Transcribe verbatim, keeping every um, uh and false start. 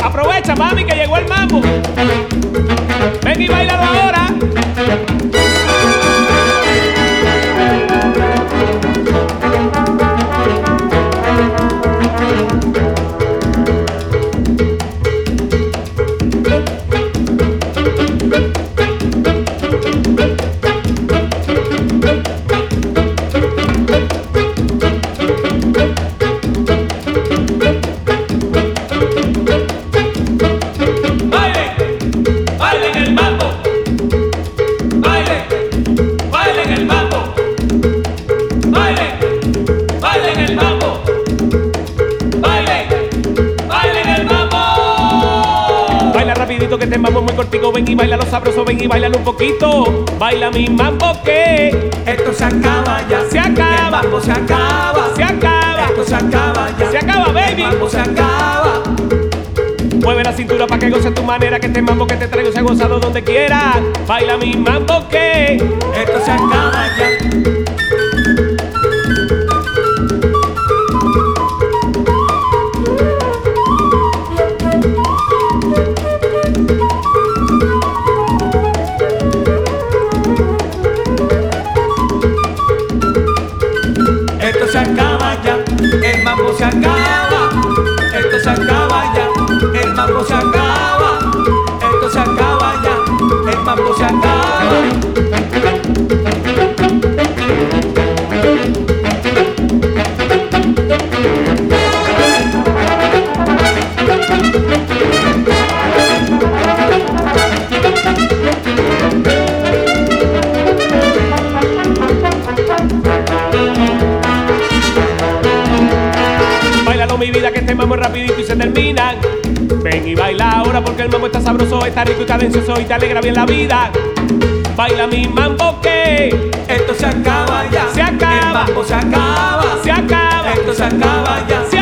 Aprovecha, mami, que llegó el mambo. Ven y bailalo ahora. Que este mambo muy cortico, ven y bailalo sabroso, ven y bailalo un poquito. Baila mi mambo que esto se acaba ya. Se acaba. El mambo se acaba. Se acaba. Esto se acaba ya. Se acaba, baby. El mambo se acaba. Mueve la cintura pa' que goce tu manera, que este mambo que te traigo sea gozado donde quiera. Baila mi mambo que esto se acaba ya. Esto se acaba ya, el mambo se acaba. Esto se acaba ya, el mambo se acaba. Esto se acaba ya, el mambo se acaba. mi vida, que este mambo es rapidito y se termina. Ven y baila ahora porque el mambo está sabroso, está rico y cadencioso y te alegra bien la vida. Baila mi mambo que esto se acaba ya. Se acaba. El mambo se acaba. Se acaba. Esto se acaba ya. Se